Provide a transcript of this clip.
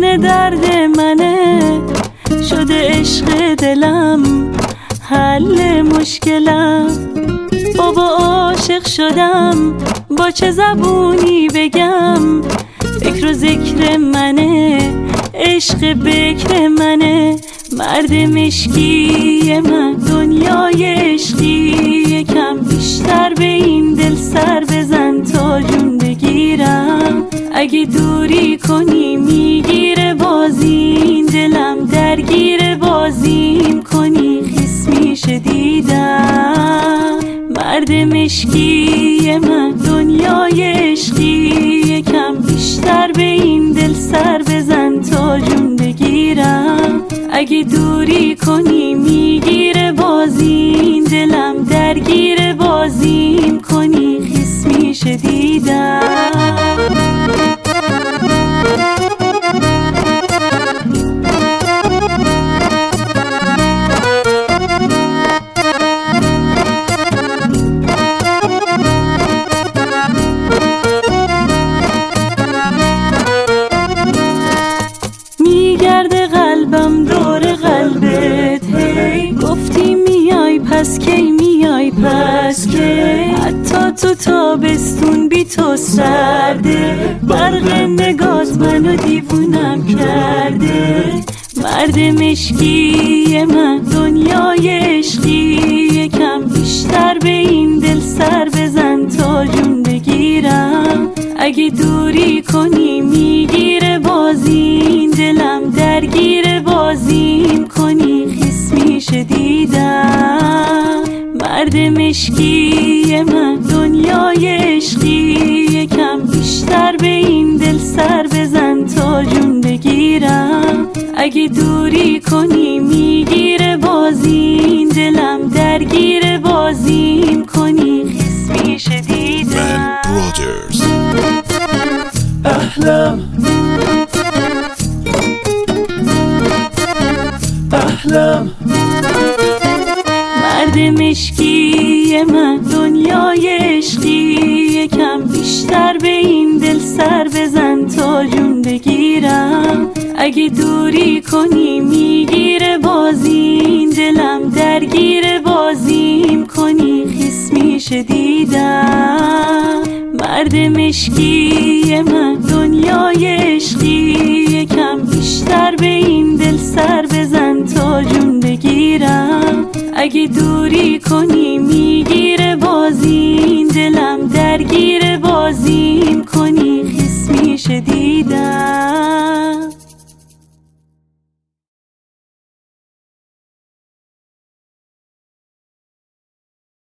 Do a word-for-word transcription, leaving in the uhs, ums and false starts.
درد منه، شده عشق دلم حل مشکلم. بابا عاشق شدم، با چه زبونی بگم؟ فکر و ذکر منه، عشق بکر منه. مرد مشکی من دنیای عشقی، یکم بیشتر به این دل سر بزن تا جون بگیرم. اگه دوری کنی میگیره بازین دلم، درگیر بازیم کنی خیس میشه دیدم. مرد مشکی من دنیای عشقی، یکم بیشتر به این دل سر بزن تا جون بگیرم. اگه دوری کنی میگیره بازین دلم، درگیر بازیم کنی خیس میشه دیدم. میگرده قلبم دور قلبت، هی گفتی میای پس کی میای پس کی؟ حتی تو تابستون بی تو سرده، برق نگات منو دیوونم کرده. مرد مشکی من دنیای عشقی، یکم بیشتر به این دل سر بزن تا جون بگیرم. اگه دوری کنی میگیره بازین دلم، درگیر بازیم کنی خیس میشه دیدم. مرد مشکی من دنیای عشقی، یکم بیشتر به این دل سر بزن تا جون بگیرم. اگه دوری کنی میگیره بازین دلم، درگیر بازیم کنی خیس میشه دیدم. احلام احلام مرد مشکی من دنیای عشقی، یکم بیشتر به این دل سر بزن تا جون بگیرم. اگه دوری کنی میگیره بازین دلم، درگیر بازیم کنی خیس میشه دیدم. مرد مشکی من دنیای عشقی، یکم بیشتر به این دل سر بزن تا جون بگیرم. اگه دوری کنی میگیره بازین دلم، درگیر بازیم کنی